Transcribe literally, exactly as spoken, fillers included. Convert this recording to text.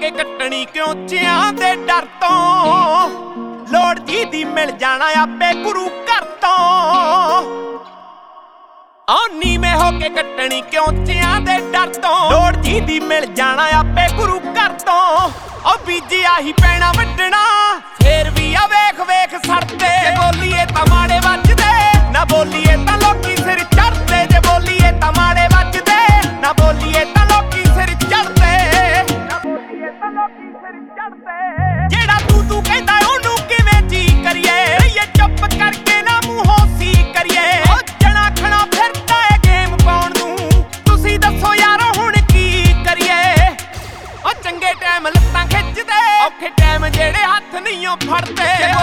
ਕੇ ਕੱਟਣੀ ਕਿਉਂ ਚਿਆਂ ਦੇ ਡਰ ਤੋਂ। ਲੋੜ ਜੀ ਦੀ ਮਿਲ ਜਾਣਾ ਆਪੇ ਗੁਰੂ ਘਰ ਤੋਂ। ਆ ਨੀਵੇਂ ਹੋ ਕੇ ਕੱਟਣੀ ਕਿਉਂ ਚਿਆਂ ਦੇ ਡਰ ਤੋਂ। ਲੋੜ ਜੀ ਦੀ ਮਿਲ ਜਾਣਾ ਆਪੇ ਗੁਰੂ ਘਰ ਤੋਂ। ਉਹ ਬੀਜਿਆ ਹੀ ਪੈਣਾ ਵੱਢਣਾ ਫੇਰ ਵੀ ਆ ਵੇਖ ਵੇਖ ਸੜਦੇ। ਜੇ ਬੋਲੀਏ ਤਾਂ ਮਾੜੇ ਵੱਜਦੇ, ਨਾ ਬੋਲੀਏ ਤਾਂ ਲੋਕੀ ਸਿਰ ਚੜਦੇ। ਜੇ ਬੋਲੀਏ ਤਾਂ ਮਾੜੇ ਵੱਜਦੇ, ਨਾ ਬੋਲੀਏ ਤਾਂ ਲੋਕੀ ਸਿਰ ਚੜਦੇ। ਨਾ ਬੋਲੀਏ ਤਾਂ ਲੋਕੀ ਸਿਰ ਚੜਦੇ। ਜਿਹੜਾ ਤੂੰ ਤੂੰ ਕਹਿੰਦਾ ਉਹਨੂੰ ਕਿਵੇਂ ਜੀ ਕਰੀਏ। ਇਹ ਚੁੱਪ ਕਰਕੇ ਨਾ ਮੂੰਹੋਂ ਸੀ ਕਰੀਏ। ਉਹ ਜਣਾ ਖਣਾ ਫਿਰਦਾ ਏ ਗੇਮ ਪਾਉਣ ਨੂੰ। ਤੁਸੀਂ ਦੱਸੋ ਯਾਰ ਹੁਣ ਕੀ ਕਰੀਏ। ਉਹ ਚੰਗੇ ਟਾਈਮ ਲੱਤਾਂ ਖਿੱਚਦੇ, ਔਖੇ ਟਾਈਮ ਜਿਹੜੇ ਹੱਥ ਨਹੀਂ ਓ ਫੜਦੇ।